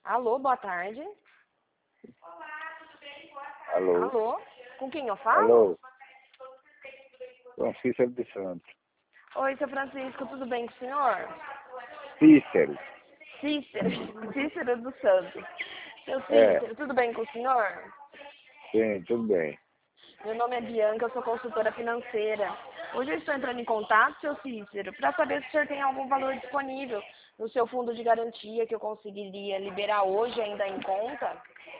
Alô, boa tarde. Alô? Alô? Com quem eu falo? Alô? São Cícero de Santos. Oi, seu Francisco, tudo bem com o senhor? Cícero. Cícero do Santos. Seu É, Cícero, tudo bem com o senhor? sim, tudo bem. Meu nome é Bianca, eu sou consultora financeira. Hoje eu estou entrando em contato, seu Cícero, para saber se o senhor tem algum valor disponível no seu fundo de garantia que eu conseguiria liberar hoje ainda em conta.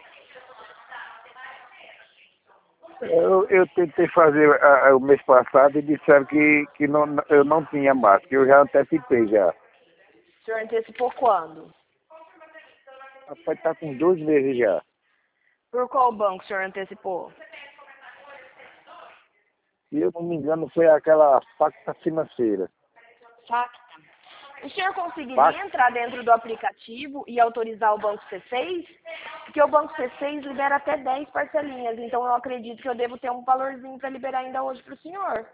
Eu tentei fazer o mês passado e disseram que não, eu não tinha mais, que eu já antecipei já. O senhor antecipou quando? Rapaz, tá com 2 meses já. Por qual banco o senhor antecipou? Se eu não me engano, foi aquela facta financeira. Facta. O senhor conseguiria Facta? entrar dentro do aplicativo e autorizar o Banco C6? Porque o Banco C6 libera até 10 parcelinhas, então eu acredito que eu devo ter um valorzinho para liberar ainda hoje para o senhor.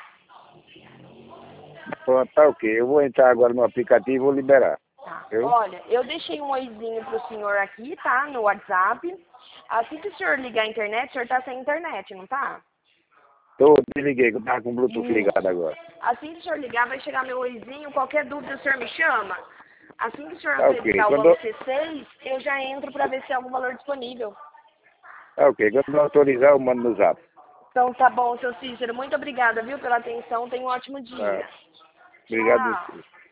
Pronto, tá ok. Eu vou entrar agora no aplicativo e vou liberar. Tá. Eu? Olha, eu deixei um oizinho para o senhor aqui, tá? No WhatsApp. Assim que o senhor ligar a internet, o senhor tá sem internet, não tá? Desliguei, que eu tava com o Bluetooth ligado Isso. agora. Assim que o senhor ligar, vai chegar meu oizinho. Qualquer dúvida, o senhor me chama. Assim que o senhor Tá ok. autorizar o Banco C6, eu já entro para ver se tem algum valor disponível. Tá ok. Quando eu autorizar, eu mando no zap. Então tá bom, seu Cícero. Muito obrigada, viu, pela atenção. Tenha um ótimo Tá. dia. Obrigado, Tchau. você.